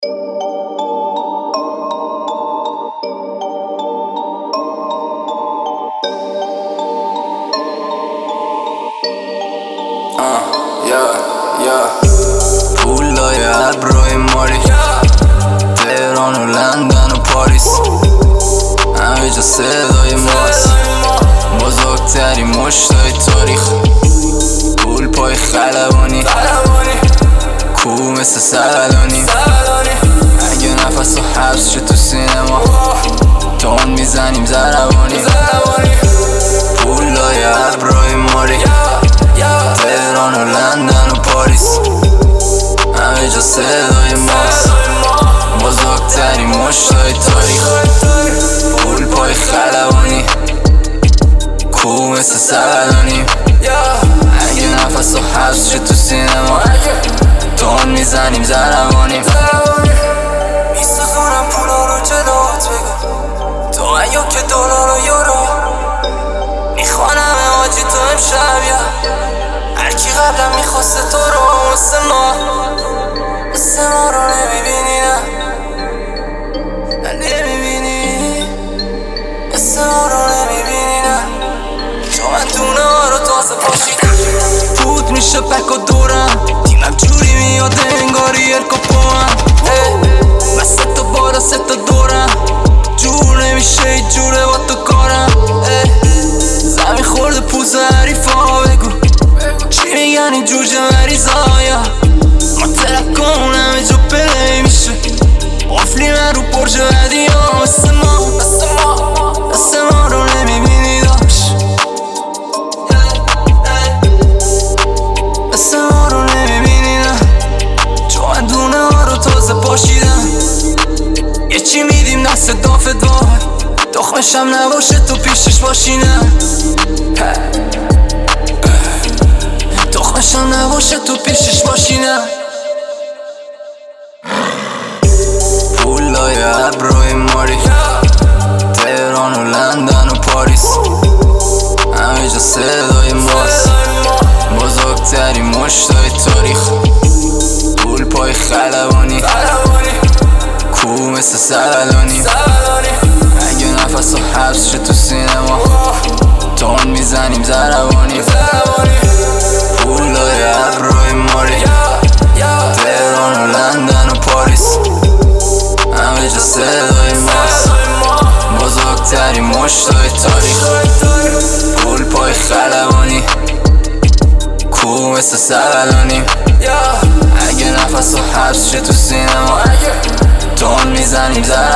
پولای ابروی ماری، تهران و لندن و پاریس، همه جا صدای ماست، بزرگترین مشتای تاریخ. پول پای خلبانی، کو مثل سلانی، اگه نفس و حبس شد تو سینما تون میزنیم زربانی. پولای ابروی ماری، تهران و لندن و پاریس، همه جا صدای ماست، بزرگترین مشتای تاریخ. پول پای خلبانی، کو مثل سلانی، اگه نفس و حبس شد تو سینما تون میزنیم زربانی. میسخونم پولا رو جلوت بگو، تو اگه که دلار و یورو میخوانم آجی تو امشب، یا هرکی قبلم میخواسته تو رو مثل ما رو نمیبینی، نه نمیبینی، مثل ما رو نمیبینی، نه تو من دونه ها رو تازه پاشیدم. بود میشه پک و دورم، تیمم جوری میاد انگاری الکاپوام، من سه تا بالا سه تا دورم، جور نمیشه ای جوره با تو کارم. زمین خورده پوز حریفا، بگو چی میگن این جوجه مریضایا، ما ترکمون همه جا پلی میشه، قفلی من رو برج بدی ها، مثل ما رو نمیبینی داشت، مثل ما رو نمیبینی، نه چون من دونه ها رو تازه پاشیدم. یه چی میدیم دست دافت وای، تخمشم نباشه تو پیشش باشی، نه تخمشم نباشه تو پیشش باشی، نه. پولای ابروی ماری، تهران و لندن و پاریس، همه جا صدای ماست، بزرگترین مشتای تاریخ. پول پای خلبانی، کو مثل سلانی، اگه نفس و حبس شد تو سینما تون میزنیم زربانی. پولای ابروی ماری، تهران و لندن و پاریس، همه جا صدای ماست، بزرگترین مشتای تاریخ. پول پای خلبانی، کو مثل سلانی، اگه نفس و حبس شد تو سینما تون میزنیم زربانی.